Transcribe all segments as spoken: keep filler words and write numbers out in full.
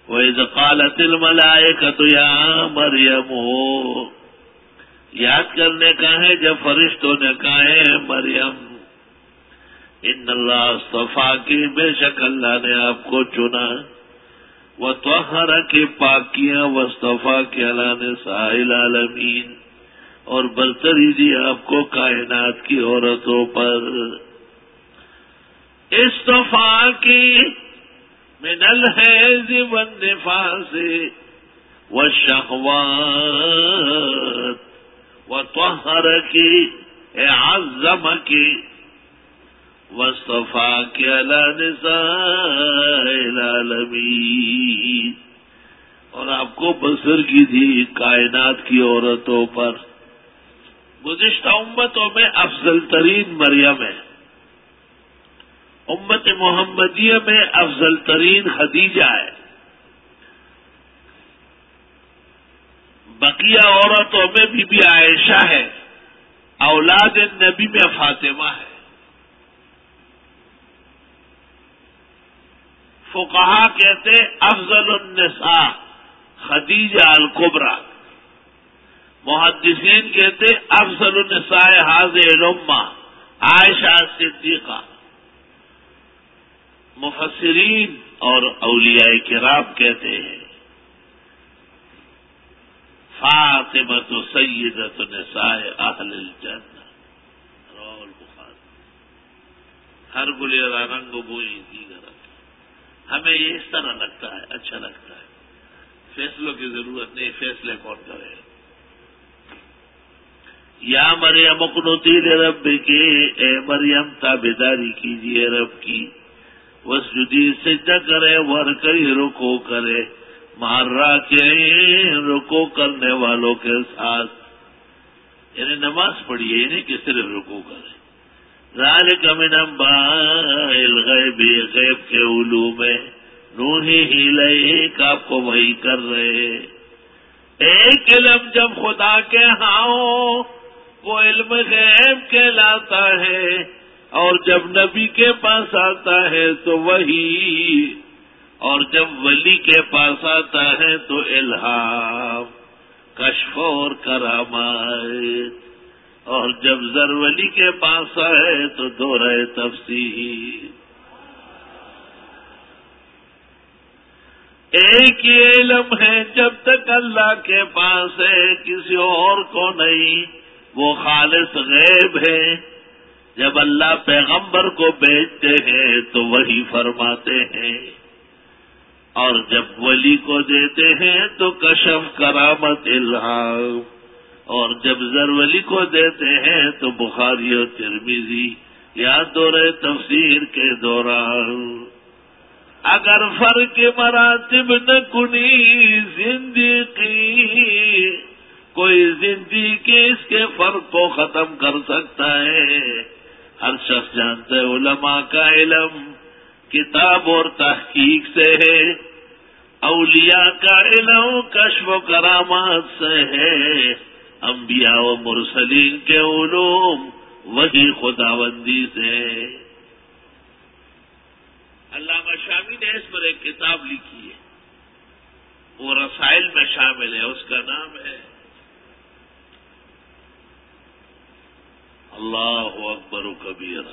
وَإِذْ قَالَتِ الْمَلَائِكَةُ يَا مَرْيَمُ، یاد کرنے کا ہے جب فرشتوں نے کہا ہے مریم، ان اللہ اصطفاکی، بے شک اللہ نے آپ کو چنا، وطہرک، پاک کیا، واصطفاک علی نساء العالمین، اور برتری دی آپ کو کائنات کی عورتوں پر. اصطفاکی من الحیض والنفاس والشہوات، وطہرکی، عظمک، واصطفاک علی نساء العالمین، اور آپ کو بسر کی تھی کائنات کی عورتوں پر. گزشتہ امتوں میں افضل ترین مریم ہے، امت محمدیہ میں افضل ترین خدیجہ ہے، بقیہ عورتوں میں بی بی عائشہ ہے، اولاد نبی میں فاطمہ ہے. فقہا کہتے افضل النساء خدیجہ الکبریٰ، محدثین کہتے افضل النساء هذه الامہ عائشہ صدیقہ. مفسرین اور اولیاء کرام کہتے ہیں فاطمۃ سیدۃ نساء اہل الجنہ. رواه البخاری. ہر گلے رنگ بوئی دیگر، ہمیں یہ اس طرح لگتا ہے، اچھا لگتا ہے. فیصلوں کی ضرورت نہیں، فیصلے کون کرے. یا مریم اقنتی لربک، اے مریم تابعداری کیجیے رب کی، واسجدی، سجدہ کرے، ورکعی، رکوع کرے، مع الراکعین، رکوع کرنے والوں کے ساتھ. یعنی نماز پڑھیے، یعنی کہ صرف رکوع کرے. ذالک من انباء الغیب، غیب کے علوم ہے، نوحیہ الیک، آپ کو وحی کر رہے. ایک علم جب خدا کے ہاں ہو وہ علم غیب کہلاتا ہے، اور جب نبی کے پاس آتا ہے تو وحی، اور جب ولی کے پاس آتا ہے تو الہام، کشف اور کرامات، اور جب زرولی کے پاس آئے تو دورہ تفسیر. ایک ہی علم ہے، جب تک اللہ کے پاس ہے کسی اور کو نہیں، وہ خالص غیب ہے. جب اللہ پیغمبر کو بھیجتے ہیں تو وہی فرماتے ہیں، اور جب ولی کو دیتے ہیں تو کشف، کرامت، الہام، اور جب زرولی کو دیتے ہیں تو بخاری و ترمذی یا دورہ تفسیر کے دوران. اگر فرق مراتب نہ کنی زندگی، کوئی زندگی اس کے فرق کو ختم کر سکتا ہے. ہر شخص جانتا ہے علماء کا علم کتاب اور تحقیق سے ہے، اولیاء کا علم کشف و کرامات سے ہے، انبیاء و مرسلین کے علوم وہی خداوندی سے. علامہ شامی نے اس پر ایک کتاب لکھی ہے، وہ رسائل میں شامل ہے، اس کا نام ہے اللہ اکبر و کبیرہ.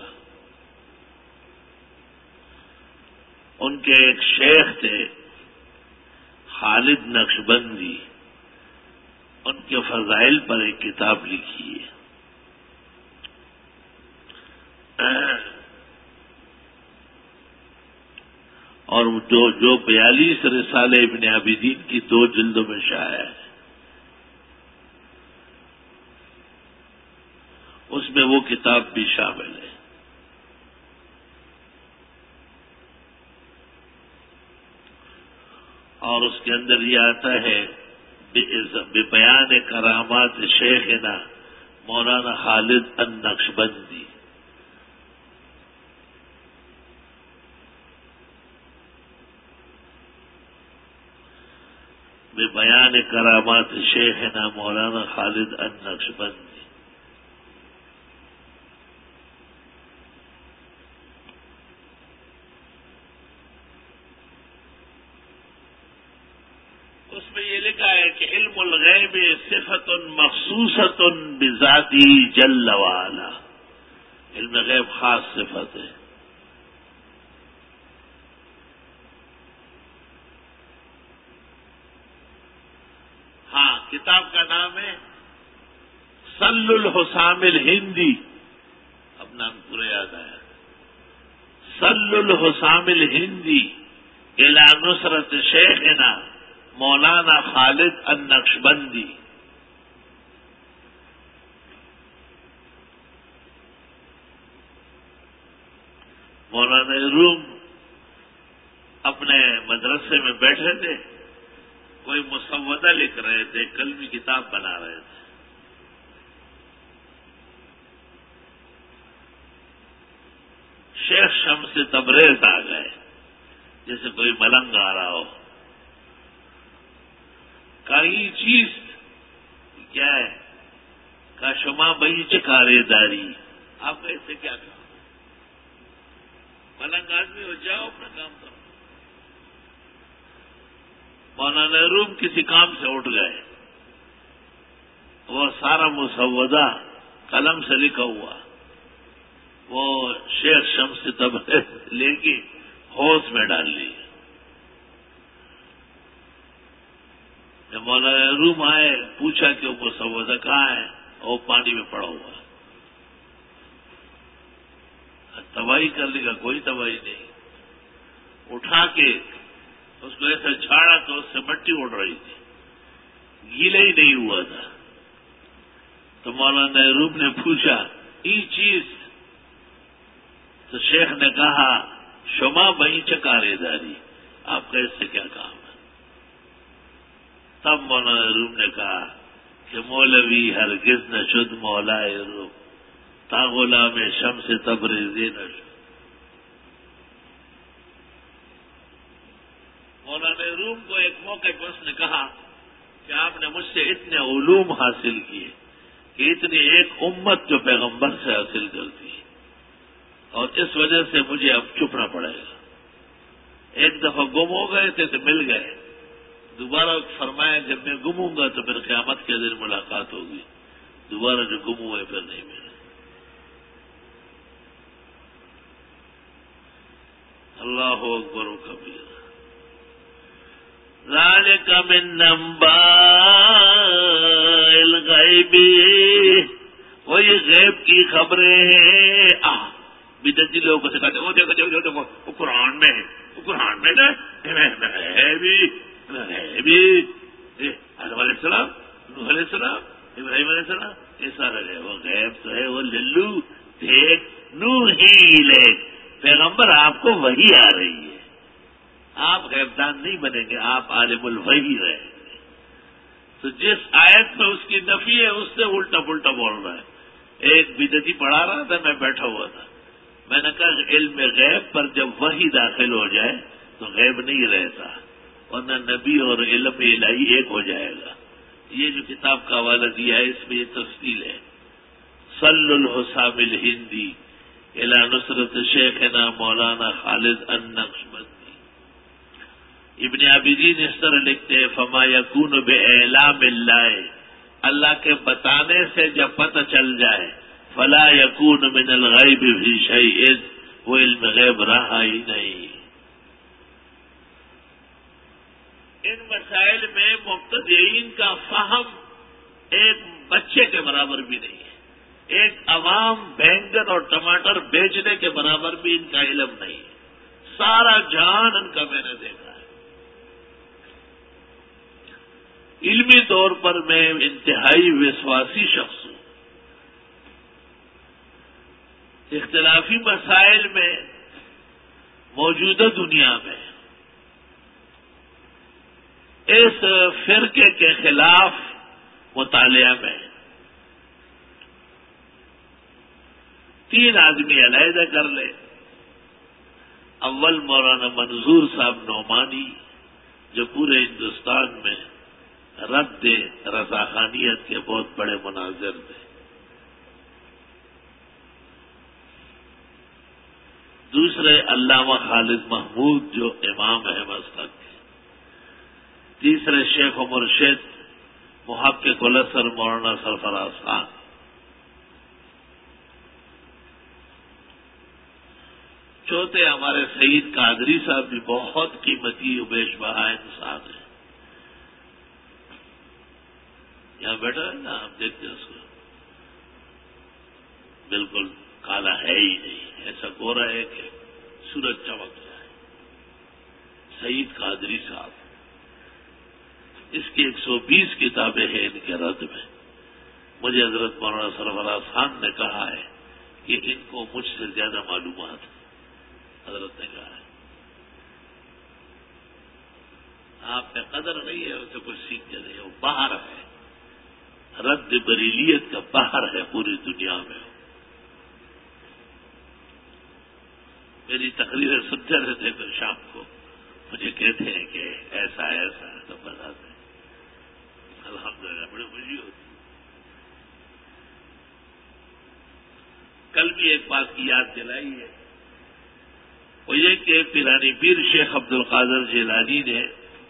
ان کے ایک شیخ تھے خالد نقشبندی، ان کے فضائل پر ایک کتاب لکھی ہے. اور جو جو بیالیس رسالے ابن عابدین کی دو جلدوں میں شائع ہے، اس میں وہ کتاب بھی شامل ہے. اور اس کے اندر یہ آتا ہے بے بیان کرامات شیخنا مولانا خالد النقشبندی. بے بیان کرامات شیخنا مولانا خالد النقشبندی. اس میں یہ لکھا ہے کہ علم الغیب صفت مخصوصۃ بذاتہ جل وعلا، علم غیب خاص صفت ہے۔ ہاں، کتاب کا نام ہے سل الحسام الہندی، اب نام پورا یاد آیا، سل الحسام الہندی الی نصرت شیخنا مولانا خالد النقشبندی۔ مولانا روم اپنے مدرسے میں بیٹھے تھے، کوئی مسودہ لکھ رہے تھے، کلمی کتاب بنا رہے تھے۔ شیخ شمس تبریز آ گئے، جیسے کوئی ملنگ آ رہا ہو، کہا یہ چیز کیا ہے؟ کہا شما بئی چکارے داری، آپ کا اس سے کیا کام؟ ملنگ آدمی ہو، جاؤ اپنا کام کرو۔ مولانا روم کسی کام سے اٹھ گئے، وہ سارا مسودہ قلم سے لکھا ہوا وہ شیخ شمس تبریز لے کے ہوش میں ڈال لی۔ جب مولانا روم آئے، پوچھا کہ وہ مسودہ کہاں ہے، وہ پانی میں پڑا ہوا۔ تباہی کرنے کا کوئی تباہی نہیں، اٹھا کے اس کو ایسا جھاڑا تو اس سے مٹی اڑ رہی تھی، گیلا ہی نہیں ہوا تھا۔ تو مولانا روم نے پوچھا یہ چیز، تو شیخ نے کہا شما بئی چکارے داری، آپ کا اس سے کیا کام ہے؟ تب مولانا روم نے کہا کہ مولوی ہرگز نہ شد مولا روم تا غلام شمس تبریزی نہ شد۔ مولانا روم کو ایک موقع پر اس نے کہا کہ آپ نے مجھ سے اتنے علوم حاصل کیے کہ اتنی ایک امت جو پیغمبر سے حاصل کرتی ہے، اور اس وجہ سے مجھے اب چپنا پڑے گا۔ ایک دفعہ گم ہو گئے تھے تو مل گئے، دوبارہ فرمایا جب میں گموں گا تو پھر قیامت کے دن ملاقات ہوگی، دوبارہ جو گم ہوئے پھر نہیں ملے۔ اللہ اکبر و کبیر۔ ذالک من انباء الغیب، وہی غیب کی خبریں ہیں۔ آہ بدعتی لوگوں سے کہتے ہیں وہ دیکھو دیکھو دیکھو وہ قرآن میں ہے، وہ قرآن میں نا ہے بھی ہے بھی آدم علیہ السلام، نوح علیہ السلام، ابراہیم علیہ السلام، یہ سارا ہے وہ غیب تو ہے، وہ للو دیکھ نوح ہی لے پیغمبر آپ کو وہی آ رہی ہے، آپ غیبدان نہیں بنیں گے، آپ عالم الوحی رہیں گے۔ تو جس آیت میں اس کی نفی ہے اس سے الٹا پلٹا بول رہا ہے۔ ایک بدعتی پڑھا رہا تھا، میں بیٹھا ہوا تھا، میں نے کہا علم غیب پر جب وحی داخل ہو جائے تو غیب نہیں رہتا، ورنہ نبی اور علم الہی ایک ہو جائے گا۔ یہ جو کتاب کا حوالہ دیا ہے اس میں یہ تفصیل ہے۔ سل الحسام الہندی الی نصرت شیخنا مولانا خالد النقشبندی۔ ابن عابدین اس طرح لکھتے ہیں فما یکون باعلام اللہ، اللہ کے بتانے سے جب پتہ چل جائے، فلا یکون من الغیب فی شیء، وہ علم غیب رہا ہی نہیں۔ ان مسائل میں مبتدئین کا فہم ایک بچے کے برابر بھی نہیں ہے، ایک عوام بینگن اور ٹماٹر بیچنے کے برابر بھی ان کا علم نہیں ہے، سارا جہان ان کا میں نے دیکھا ہے۔ علمی طور پر میں انتہائی وسواسی شخص ہوں، اختلافی مسائل میں موجودہ دنیا میں اس فرقے کے خلاف مطالعہ میں تین آدمی علیحدہ کر لے۔ اول مولانا منظور صاحب نعمانی جو پورے ہندوستان میں رد رضاخانیت کے بہت بڑے مناظر تھے۔ دوسرے علامہ خالد محمود جو امام ہے مسلک کے۔ تیسرے شیخ و مرشد محقق الاسر مولانا سرفراز خان، چوتھے ہمارے سعید قادری صاحب بھی بہت قیمتی و بیش بہا انسان ہیں. یہاں بیٹھا ہے نا، آپ دیکھتے ہیں اس کو، بالکل کالا ہے ہی نہیں، ایسا گورا ہے کہ سورج چمک جائے. سعید قادری صاحب، اس کی ایک سو بیس کتابیں ہیں ان کے رد میں. مجھے حضرت مولانا سرفراز خان نے کہا ہے کہ ان کو مجھ سے زیادہ معلومات ہے. حضرت نے کہا ہے آپ میں قدر نہیں ہے، اسے کچھ سیکھتے نہیں. وہ باہر ہے، رد بریلیت کا باہر ہے پوری دنیا میں. میری تقریریں سنتے رہتے تو شام کو مجھے کہتے ہیں کہ ایسا ایسا تو بتاتے ہیں. الحمدللہ بڑی خوشی ہوتی. کل بھی ایک بات کی یاد دلائی ہے، وہ یہ کہ پیرانی پیر شیخ عبد القادر جیلانی نے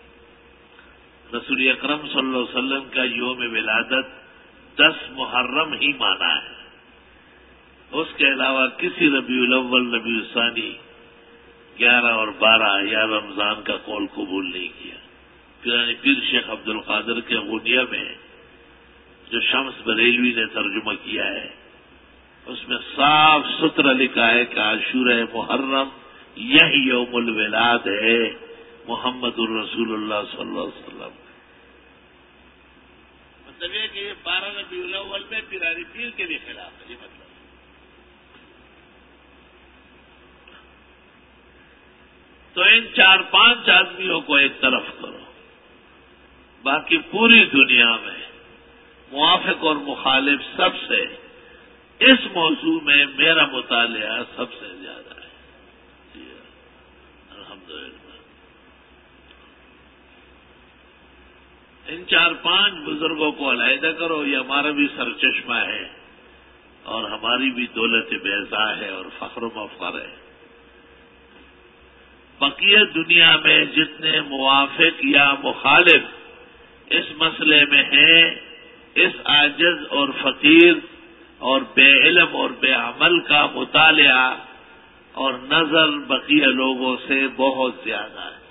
رسول اکرم صلی اللہ علیہ وسلم کا یوم ولادت دس محرم ہی مانا ہے. اس کے علاوہ کسی ربیع الاول ربیع الثانی گیارہ اور بارہ یا رمضان کا قول قبول نہیں کیا. پیرانی پیر شیخ عبد القادر کے غنیہ میں جو شمس بریلوی نے ترجمہ کیا ہے، اس میں صاف ستھرا لکھا ہے کہ عاشورہ محرم یہی یوم الولاد ہے محمد الرسول اللہ صلی اللہ علیہ وسلم. مطلب یہ کہ یہ بارہ ربیع الاول میں پیرانی پیر کے بھی خلاف ہے. یہ مطلب تو ان چار پانچ آدمیوں کو ایک طرف کرو، باقی پوری دنیا میں موافق اور مخالف سب سے اس موضوع میں میرا مطالعہ سب سے زیادہ ہے. الحمدللہ ان چار پانچ بزرگوں کو علیحدہ کرو، یہ ہمارا بھی سرچشمہ ہے اور ہماری بھی دولت بیضا ہے اور فخر و مفخر ہے. بقیہ دنیا میں جتنے موافق یا مخالف اس مسئلے میں ہیں، اس عاجز اور فقیر اور بے علم اور بے عمل کا مطالعہ اور نظر بقیہ لوگوں سے بہت زیادہ ہے.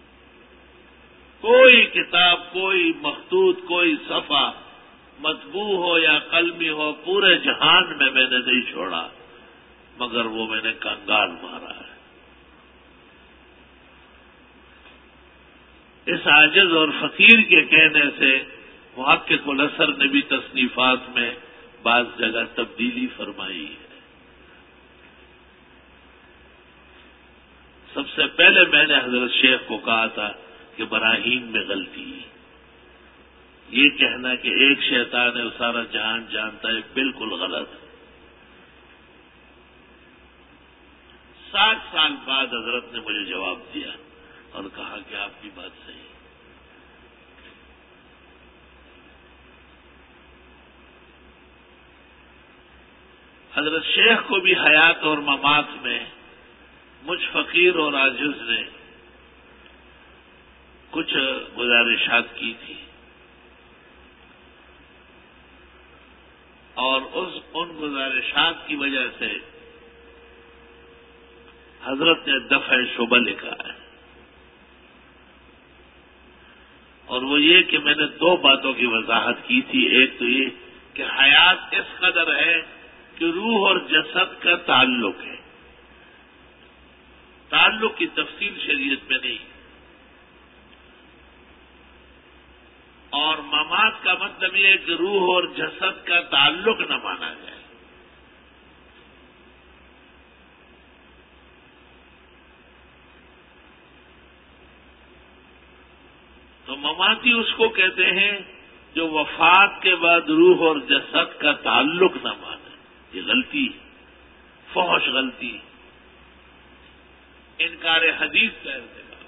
کوئی کتاب، کوئی مخطوط، کوئی صفحہ مطبوع ہو یا قلمی ہو پورے جہان میں میں نے نہیں چھوڑا، مگر وہ میں نے کنگال مارا ہے. اس عاجز اور فقیر کے کہنے سے محقق الاسر نے بھی تصنیفات میں بعض جگہ تبدیلی فرمائی ہے. سب سے پہلے میں نے حضرت شیخ کو کہا تھا کہ براہین میں غلطی. یہ کہنا کہ ایک شیطان ہے وہ سارا جہان جانتا ہے، بالکل غلط ہے. سات سال بعد حضرت نے مجھے جواب دیا اور کہا کہ آپ کی بات صحیح ہے. حضرت شیخ کو بھی حیات اور ممات میں مجھ فقیر اور عاجز نے کچھ گزارشات کی تھی، اور اس ان گزارشات کی وجہ سے حضرت نے دفع شبہ لکھا ہے. اور وہ یہ کہ میں نے دو باتوں کی وضاحت کی تھی. ایک تو یہ کہ حیات اس قدر ہے کہ روح اور جسد کا تعلق ہے، تعلق کی تفصیل شریعت میں نہیں. اور ممات کا مطلب یہ ہے کہ روح اور جسد کا تعلق نہ مانا جائے. تو مماتی اس کو کہتے ہیں جو وفات کے بعد روح اور جسد کا تعلق نہ مانے. یہ غلطی، فحش غلطی، انکار حدیث کا ارتکاب.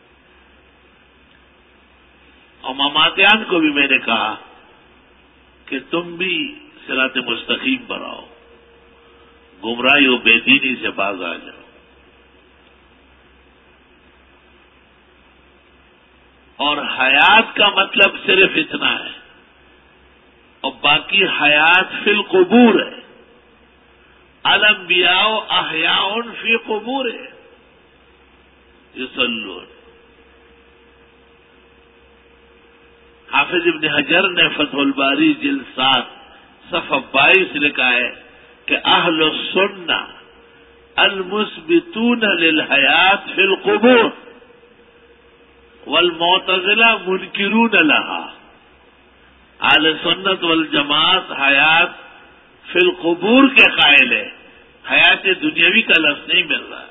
اور مماتیان کو بھی میں نے کہا کہ تم بھی صراط مستقیم پر آؤ، گمراہی و بے دینی سے باز آ جاؤ. اور حیات کا مطلب صرف اتنا ہے، اور باقی حیات فی القبور ہے۔ الانبیاء احیاء فی قبور ہے یصلون۔ حافظ ابن حجر نے فتح الباری جلد سات صفحہ بائیس لکھا ہے کہ اہل السنہ المثبتون للحیات فی القبور والمعتزلہ منکرون لها۔ اہل سنت والجماعت حیات فی القبور کے قائل ہے، حیات دنیاوی کا لفظ نہیں مل رہا ہے۔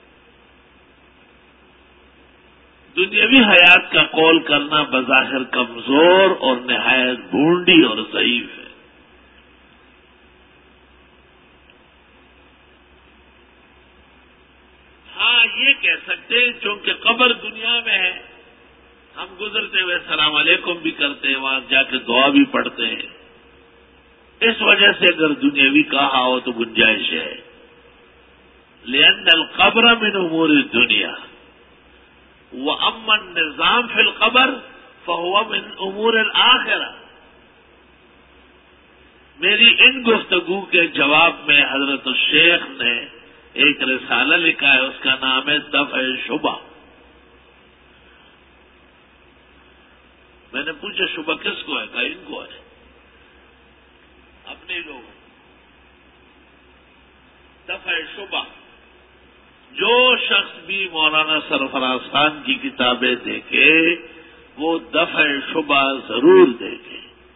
دنیاوی حیات کا قول کرنا بظاہر کمزور اور نہایت بھونڈی اور ضعیف ہے۔ ہاں یہ کہہ سکتے ہیں چونکہ قبر دنیا میں ہے، ہم گزرتے ہوئے السلام علیکم بھی کرتے ہیں، وہاں جا کے دعا بھی پڑھتے ہیں، اس وجہ سے اگر دنیاوی کہا ہو تو گنجائش ہے۔ لأن القبر من امور الدنیا وأما النظام فی القبر فهو من امور الآخرہ۔ میری ان گفتگو کے جواب میں حضرت الشیخ نے ایک رسالہ لکھا ہے، اس کا نام ہے دفع شبہ۔ میں نے پوچھا شبہ کس کو ہے؟ کہا ان کو ہے، اپنے لوگ۔ دفع شبہ، جو شخص بھی مولانا سرفراز خان کی کتابیں دیکھے وہ دفع شبہ ضرور دیکھے۔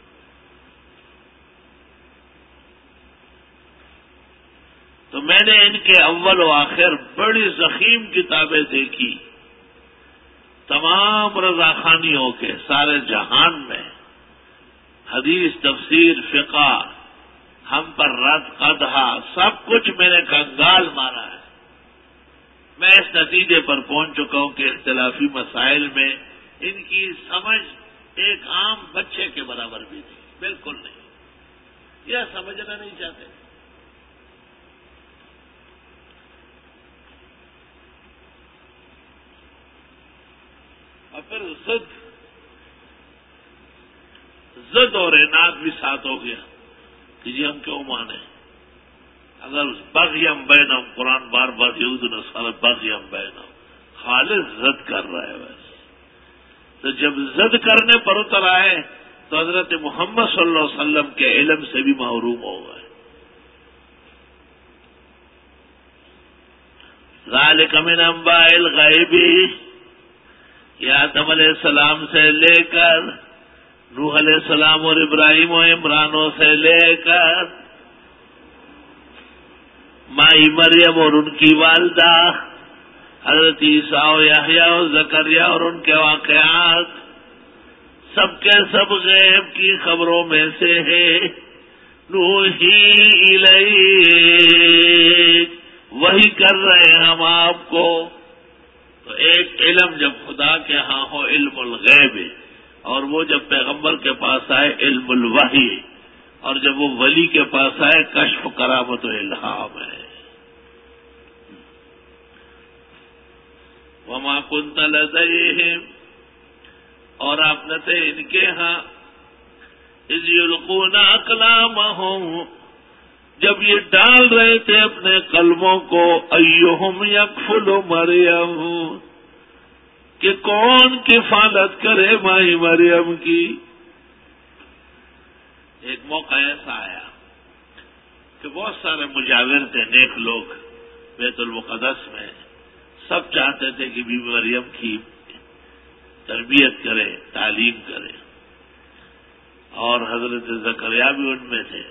تو میں نے ان کے اول و آخر بڑی ضخیم کتابیں دیکھی، تمام رضاخانیوں کے سارے جہان میں، حدیث، تفسیر، فقہ، ہم پر رد قدحہ، سب کچھ میں نے کنگال مارا ہے۔ میں اس نتیجے پر پہنچ چکا ہوں کہ اختلافی مسائل میں ان کی سمجھ ایک عام بچے کے برابر بھی نہیں، بالکل نہیں، یہ سمجھنا نہیں چاہتے۔ اور پھر ضد ضد اور عناد بھی ساتھ ہو گیا کہ جی ہم کیوں مانیں؟ اگر بغیم بینم، قرآن بار بار یہود نصارہ بغیم بینم، خالص ضد کر رہا ہے بس۔ تو جب ضد کرنے پر اتر آئے تو حضرت محمد صلی اللہ علیہ وسلم کے علم سے بھی محروم ہو گئے۔ ذالک من انباء الغیب، یہ آدم علیہ السلام سے لے کر نوح علیہ السلام اور ابراہیم و عمرانوں سے لے کر مائی مریم اور ان کی والدہ حضرت عیسیٰ و یحییٰ و زکریا اور ان کے واقعات، سب کے سب غیب کی خبروں میں سے ہے۔ نوحی الیک، وہی کر رہے ہیں ہم آپ کو۔ تو ایک علم جب خدا کے ہاں ہو علم الغیب، اور وہ جب پیغمبر کے پاس آئے علم الوحی، اور جب وہ ولی کے پاس آئے کشف کرامت و الہام ہے۔ وما كنت لديهم، اور آپ نہ تھے ان کے ہاں، اذ یلقون اقلامهم، جب یہ ڈال رہے تھے اپنے قلموں کو، ایہم یکفل مریم، کہ کون کفالت کرے مائی مریم کی۔ ایک موقع ایسا آیا کہ بہت سارے مجاور تھے، نیک لوگ بیت المقدس میں، سب چاہتے تھے کہ بی بی مریم کی تربیت کرے، تعلیم کرے، اور حضرت زکریا بھی ان میں تھے۔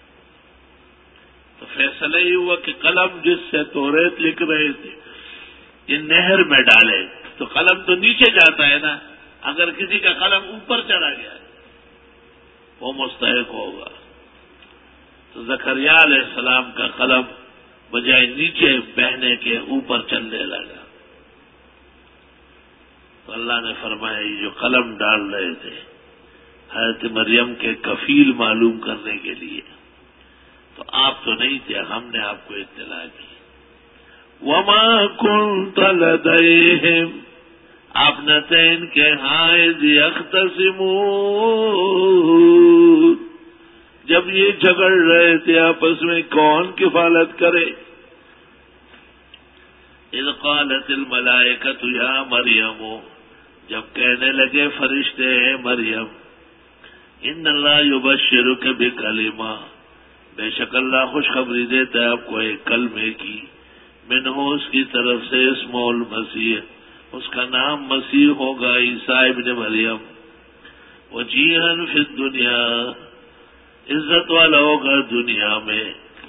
تو فیصلہ یہ ہوا کہ قلم جس سے توریت لکھ رہے تھے یہ نہر میں ڈالے، تو قلم تو نیچے جاتا ہے نا، اگر کسی کا قلم اوپر چلا گیا وہ مستحق ہوگا۔ تو زکریا علیہ السلام کا قلم بجائے نیچے بہنے کے اوپر چلنے لگا۔ تو اللہ نے فرمایا یہ جو قلم ڈال رہے تھے حضرت مریم کے کفیل معلوم کرنے کے لیے، تو آپ تو نہیں تھے، ہم نے آپ کو اطلاع کی۔ وما كنت لديهم آپ نہ تھے ان کے ہاں اذ یختصمون، جب یہ جھگڑ رہے تھے آپس میں کون کفالت کرے. اذ قالت الملائکۃ یا مریم، جب کہنے لگے فرشتے ہیں مریم، ان اللہ یبشرک بکلمہ، بے شک اللہ خوشخبری دیتا ہے آپ کو ایک کلمے کی، منہ اس کی طرف سے اسمہ المسیح، اس کا نام مسیح ہوگا عیسیٰ ابن مریم، وجیہن فی الدنیا، عزت والا ہوگا دنیا میں،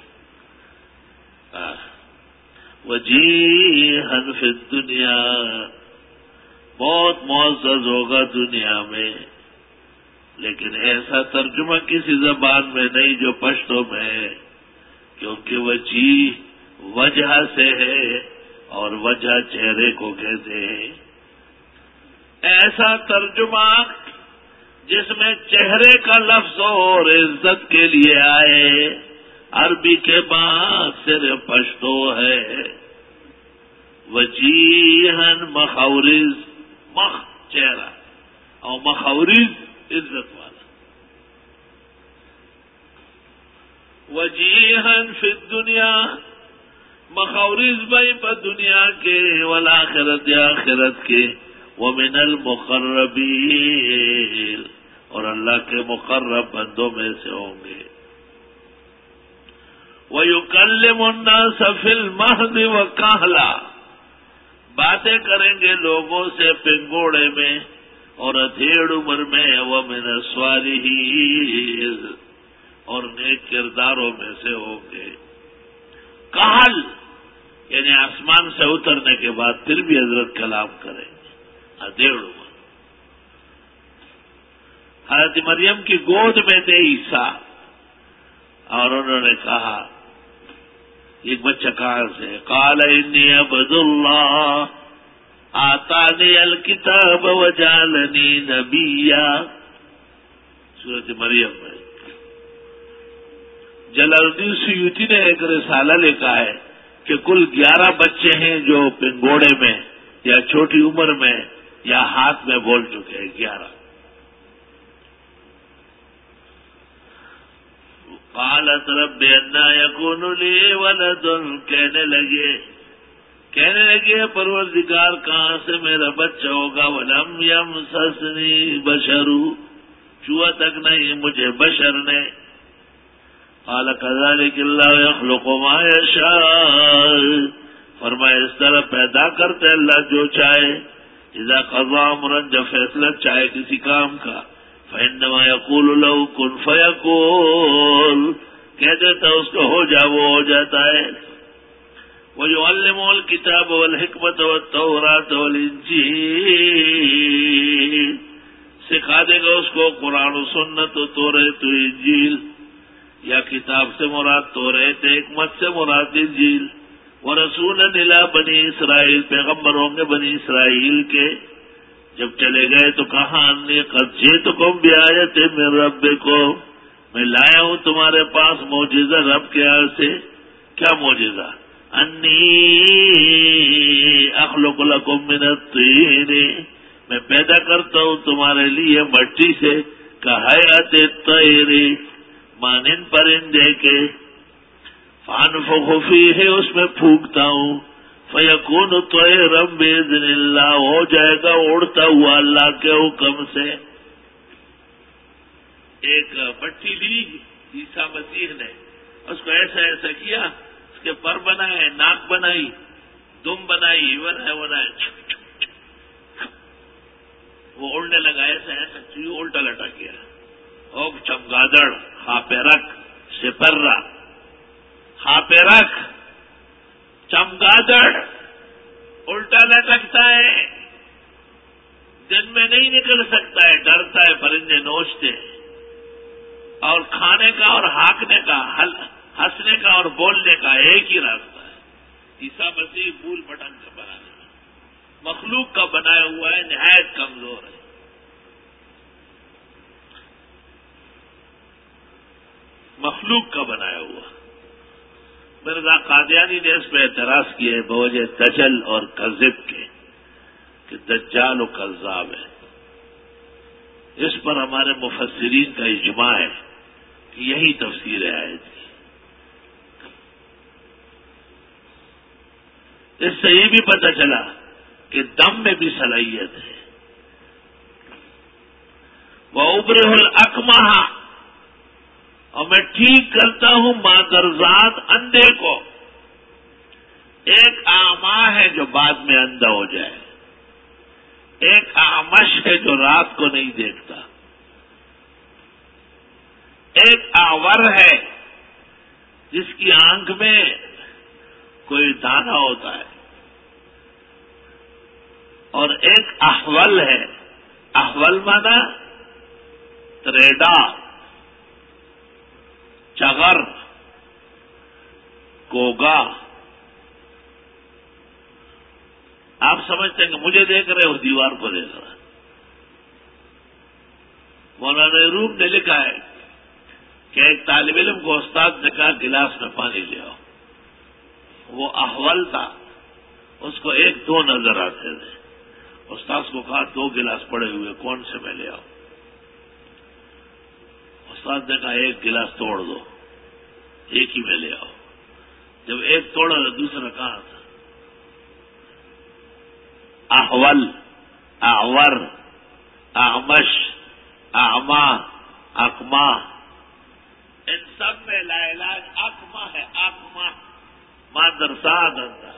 وجیہن فی الدنیا، بہت معزز ہوگا دنیا میں. لیکن ایسا ترجمہ کسی زبان میں نہیں جو پشتو میں ہے، کیونکہ وجیہ وجہ سے ہے اور وجہ چہرے کو کہتے ہیں. ایسا ترجمہ جس میں چہرے کا لفظ اور عزت کے لیے آئے، عربی کے بعد صرف پشتو ہے. وجیہن مخورز، مخ چہرہ اور مخورز عزت والا. وجیہن فی الدنیا، مخورز بھائی پر دنیا کے، والآخرت آخرت کے، ومن المقربین، اور اللہ کے مقرب بندوں میں سے ہوں گے. وَيُكَلِّمُ النَّاسَ فِي الْمَهْدِ وَكَهْلًا، باتیں کریں گے لوگوں سے پنگوڑے میں اور ادھیڑ عمر میں. وَمِنَ الصَّالِحِينَ، اور نیک کرداروں میں سے ہوں گے. کہل یعنی آسمان سے اترنے کے بعد پھر بھی حضرت کلام کریں گے. ادھیڑ عمر، حضرت مریم کی گود میں تھے عیسیٰ، اور انہوں نے کہا، ایک بچہ کہاں سے؟ قال انی عبد اللہ آتانی الکتاب وجعلنی نبیا. سورۃ مریم میں جلال الدین سیوطی نے ایک رسالہ لکھا ہے کہ کل گیارہ بچے ہیں جو پنگوڑے میں یا چھوٹی عمر میں یا ہاتھ میں بول چکے ہیں، گیارہ. قالت رب انا یکون لی ولد، کہنے لگے کہنے لگے پروردگار کہاں سے میرا بچہ ہوگا. ولم یمسسنی بشر، چوہا تک نہیں مجھے بشر نے. قال کذالک اللہ یخلق ما یشاء، فرمایا اس طرح پیدا کرتے اللہ جو چاہے. اذا قضى امرا، جب فیصلہ چاہے کسی کام کا، فإنما يقول له كن فيكون، کہہ دیتا اس کو ہو جا وہ ہو جاتا ہے. وَيُعَلِّمُهُ الْكِتَابَ وَالْحِكْمَةَ وَالتَّوْرَاةَ وَالْإِنْجِيلَ، سکھا دے گا اس کو قرآن و سنت و توریت و انجیل، یا کتاب سے مراد توریت، حکمت سے مراد انجیل. وَرَسُولًا إِلَىٰ بَنِي اسرائیل، پیغمبر ہوں گے بنی اسرائیل کے. جب چلے گئے تو کہا انی قد جئتکم بآیۃ من ربکم، میں لایا ہوں تمہارے پاس معجزہ رب کے یہاں سے. کیا معجزہ؟ انی اخلق لکم من الطین، میں پیدا کرتا ہوں تمہارے لیے مٹی سے، کہیئۃ الطیر، مانند پرندے کے. فانفخ فیہ، اس میں پھونکتا ہوں، فیکون طیرا باذن اللہ، ہو جائے گا اڑتا ہوا اللہ کے حکم سے. ایک مٹی لی عیسیٰ مسیح نے، اس کو ایسا ایسا کیا، اس کے پر بنائے، ناک بنائی، دم بنائی، بنائے بنائے وہ اڑنے لگا، ایسا ایسا الٹا لٹا کیا. او چمگادڑ، خاپے رکھ، سپرہ، خاپے رکھ، چمگادڑ الٹا لٹکتا ہے، دن میں نہیں نکل سکتا ہے، ڈرتا ہے، پرندے نوچتے ہیں. اور کھانے کا اور ہانکنے کا، ہنسنے کا اور بولنے کا ایک ہی راستہ ہے. عیسیٰ مسیح بول بٹن کا بنانے کا، مخلوق کا بنایا ہوا ہے، نہایت کمزور ہے. مخلوق کا بنایا ہوا. مرزا قادیانی نے اس پہ اعتراض کیے بوجہ دجل اور کذب کے، کہ دجال و کذاب ہے. اس پر ہمارے مفسرین کا اجماع ہے کہ یہی تفسیر ہے آیت کی. اس سے یہ بھی پتہ چلا کہ دم میں بھی صلاحیت ہے. وَأُبْرِئُ الْأَكْمَحَ، اور میں ٹھیک کرتا ہوں مادرزاد اندھے کو. ایک اعمیٰ ہے جو بعد میں اندھا ہو جائے، ایک اعمش ہے جو رات کو نہیں دیکھتا، ایک اعور ہے جس کی آنکھ میں کوئی دانہ ہوتا ہے، اور ایک احول ہے. احول مانا تریڈا، چغر، کوگا. آپ سمجھتے ہیں کہ مجھے دیکھ رہے ہو، دیوار کو دیکھ رہا. مولانا روم نے لکھا ہے کہ ایک طالب علم کو استاد نے کہا گلاس میں پانی لے آؤ. وہ احول تھا، اس کو ایک دو نظر آتے تھے. استاد کو کہا دو گلاس پڑے ہوئے، کون سے میں لے آؤں؟ استاد نے کہا ایک گلاس توڑ دو، ایک ہی میں لے آؤ. جب ایک توڑا تو دوسرا کہاں تھا؟ احول، اعور، اعمش، اعما، اکما. ان سب میں لا علاج اکما ہے. اکما مادرزاد اندھا.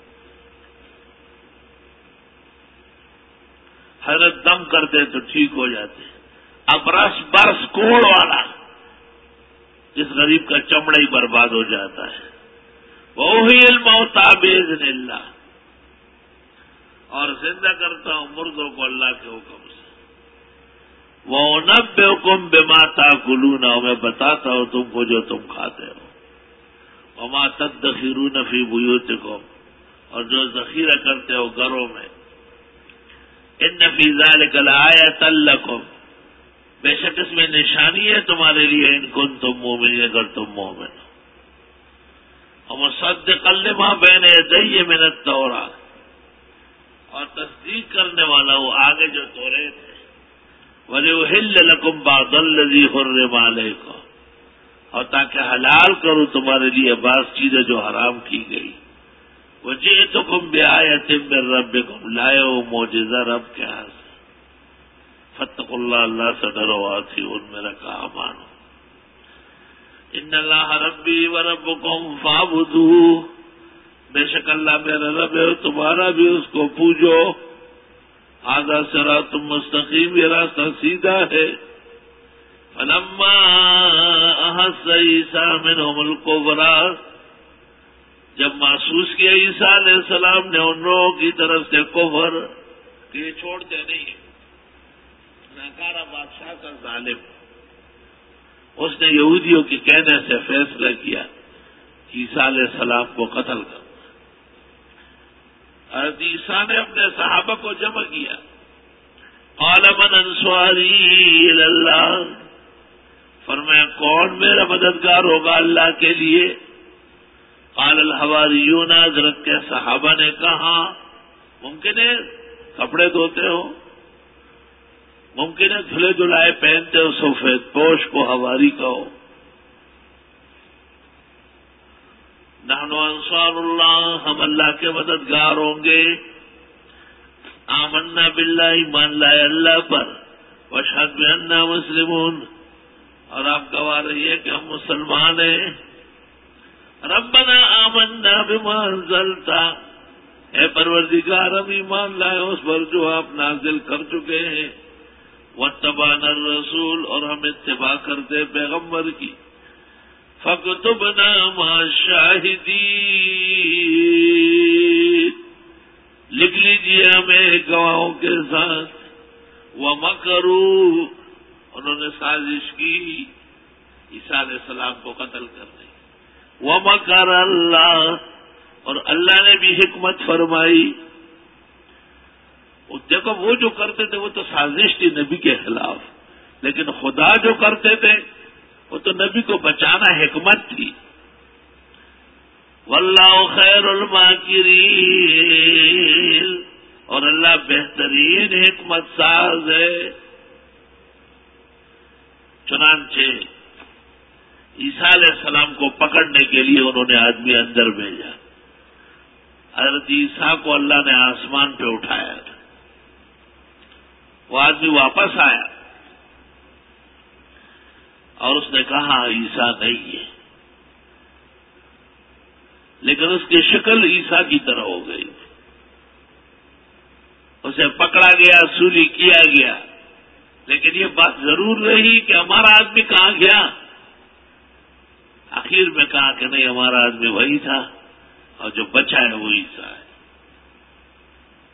حضرت دم کرتے تو ٹھیک ہو جاتے. اب رس برس کوڑ والا، جس غریب کا چمڑا ہی برباد ہو جاتا ہے. وہی الموتى باذن اللہ، اور زندہ کرتا ہوں مردوں کو اللہ کے حکم سے. وَأُنَبِّئُكُم بِمَا تَأْكُلُونَ، میں بتاتا ہوں تم کو جو تم کھاتے ہو. وَمَا تَدَّخِرُونَ فِي بُيُوتِكُمْ، اور جو ذخیرہ کرتے ہو گھروں میں. إِنَّ فِي ذَلِكَ لَآيَةً لَكُمْ، بے شک اس میں نشانی ہے تمہارے لیے. ان کنتم مؤمنین، اگر تم مومن ہو. وَمُصَدِّقًا لِمَا بَيْنَ يَدَيَّ مِنَ التَّوْرَاةِ، اور تصدیق کرنے والا وہ آگے جو توریت ہے. وَلِأُحِلَّ لَكُمْ بَعْضَ الَّذِي حُرِّمَ عَلَيْكُمْ، اور تاکہ حلال کروں تمہارے لیے بعض چیزیں جو حرام کی گئی. وَجِئْتُكُمْ بِآيَةٍ مِّن رَّبِّكُمْ، لائے ہو معجزہ رب کے ہاں سے. فاتقوا اللہ، اللہ سے ڈرو. وَأَطِیعُونِ، میرا کہا مانو. ان اللہ ربی وربکم فاعبدوہ، بے شک اللہ میرا رب ہے تمہارا بھی اس کو پوجو. ھذا صراط مستقیم، یہ راستہ سیدھا ہے. فلما احس عیسیٰ منہم الکفر، جب محسوس کیا عیسیٰ علیہ السلام نے ان لوگوں کی طرف سے کفر، کہ یہ چھوڑتے نہیں ہیں. ناکارہ بادشاہ کا ظالم، اس نے یہودیوں کے کہنے سے فیصلہ کیا عیسیٰ علیہ السلام کو قتل کرنا. حضرت عیسیٰ نے اپنے صحابہ کو جمع کیا. قال من انصاری الی اللہ، فرمایا کون میرا مددگار ہوگا اللہ کے لیے. قال الحواریون، حضرت کے صحابہ نے کہا ممکن ہے کپڑے دھوتے ہو، ممکن ہے دھلے دھلائے پہنتے ہو، سفید پوش کو حواری کہو. نحن انصار اللہ، ہم اللہ کے مددگار ہوں گے. آمنا باللہ، ایمان لائے اللہ پر. واشہد بأننا مسلمون، اور آپ گواہ رہیے کہ ہم مسلمان ہیں. ربنا آمنا بما انزلت، اے پروردگار ہم ایمان لائے اس پر جو آپ نازل کر چکے ہیں. واتبعنا الرسول، اور ہم اتباع کرتے پیغمبر کی. فاکتبنا مع الشاہدین، لکھ لیجیے ہمیں گواہوں کے ساتھ. ومکروا، انہوں نے سازش کی عیسیٰ علیہ السلام کو قتل کرنے. ومکر اللہ، اور اللہ نے بھی حکمت فرمائی. دیکھو وہ جو کرتے تھے وہ تو سازش تھی نبی کے خلاف، لیکن خدا جو کرتے تھے وہ تو نبی کو بچانا حکمت تھی. واللہ خیر الماکرین، اور اللہ بہترین حکمت ساز ہے۔ چنانچہ عیسیٰ علیہ السلام کو پکڑنے کے لیے انہوں نے آدمی اندر بھیجا۔ حضرت عیسیٰ کو اللہ نے آسمان پہ اٹھایا تھا، وہ آدمی واپس آیا اور اس نے کہا عیسیٰ نہیں ہے، لیکن اس کی شکل عیسیٰ کی طرح ہو گئی تھی۔ اسے پکڑا گیا، سولی کیا گیا، لیکن یہ بات ضرور رہی کہ ہمارا آدمی کہاں گیا؟ آخر میں کہا کہ نہیں، ہمارا آدمی وہی تھا اور جو بچا ہے وہ عیسیٰ ہے۔